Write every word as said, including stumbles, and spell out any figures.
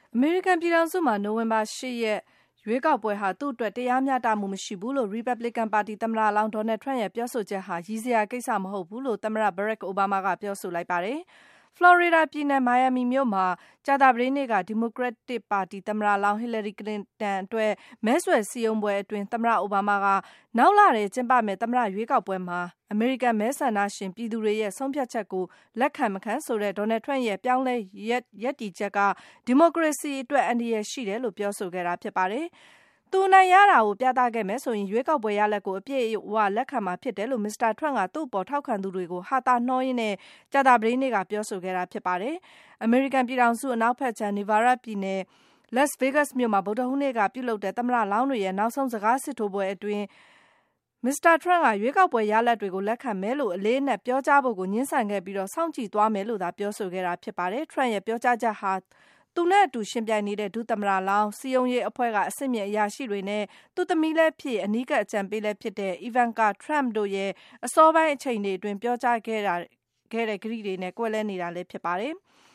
အမေရိကန်ပြည်ထောင်စုမှာနိုဝင်ဘာ၈ရက်ရွေးကောက်ပွဲဟာသူ့အတွက်တရားမျှတမှုမရှိဘူးလို့ Republican ပါတီသမ္မတလောင်း Donald Trump ရဲ့ပြောဆိုချက်ဟာရည်စရာကိစ္စမဟုတ်ဘူးလို့သမ္မတ Barack Obama ကပြောဆိုလိုက်ပါတယ်။ ဖလော်ရီဒါပြည်နယ် မိုင်ယာမီမြို့မှာကြာသပတေးနေ့က ဒီမိုကရက်တစ်ပါတီသမ္မတလောင်း Hillary Clinton အတွက်မဲဆွယ်စည်းရုံးပွဲအတွင်း သမ္မတအိုဘားမားကနောက်လထဲကျင်းပမယ့်သမ္မတရွေးကောက်ပွဲမှာအမေရိကန်မဲဆန္ဒရှင်ပြည်သူတွေရဲ့ဆုံးဖြတ်ချက်ကိုလက်ခံမခံဆိုတဲ့ Donald Trump ရဲ့ပြောင်းလဲရပ်တည်ချက်ကဒီမိုကရေစီအတွက်အန္တရာယ်ရှိတယ်လို့ပြောဆိုခဲ့တာဖြစ်ပါတယ်။ သူအနိုင်ရတာကိုပြသခဲ့မယ်ဆိုရင်ရွေးကောက်ပွဲရလဒ်ကိုအပြည့်အဝလက်ခံမှာဖြစ်တယ်လို့ မစ္စတာ Trump ကသူ့အပေါ်ထောက်ခံသူတွေကိုဟာသနှောရင်းနဲ့ကြာသပတေးနေ့ကပြောဆိုခဲ့တာဖြစ်ပါတယ်။ အမေရိကန်ပြည်ထောင်စုအနောက်ဘက်ခြမ်း Nevada ပြည်နယ် Las Vegas မြို့မှာဗုဒ္ဓဟူးနေ့ကပြုလုပ်တဲ့သမ္မတလောင်းတွေရဲ့နောက်ဆုံးစကားစစ်ထိုးပွဲအတွင်း မစ္စတာ Trump ကရွေးကောက်ပွဲရလဒ်တွေကိုလက်ခံမယ်လို့အလေးအနက်ပြောကြားဖို့ကိုငြင်းဆန်ခဲ့ပြီးစောင့်ကြည့်သွားမယ်လို့သာပြောဆိုခဲ့တာဖြစ်ပါတယ်။ Trump ရဲ့ပြောကြားချက်ဟာသူနဲ့အတူယှဉ်ပြိုင်နေတဲ့ဒုသမ္မတလောင်း၊ စည်းရုံးရေးအဖွဲ့ကအဆင့်မြင့်အရာရှိတွေနဲ့သူ့သမီးလည်းဖြစ်အနီးကပ်အကြံပေးလည်းဖြစ်တဲ့ Ivanka Trump တို့ရဲ့အစောပိုင်းအချိန်တွေအတွင်းပြောကြားခဲ့တဲ့ကတိတွေနဲ့ကွဲလွဲနေတာလည်းဖြစ်ပါတယ်။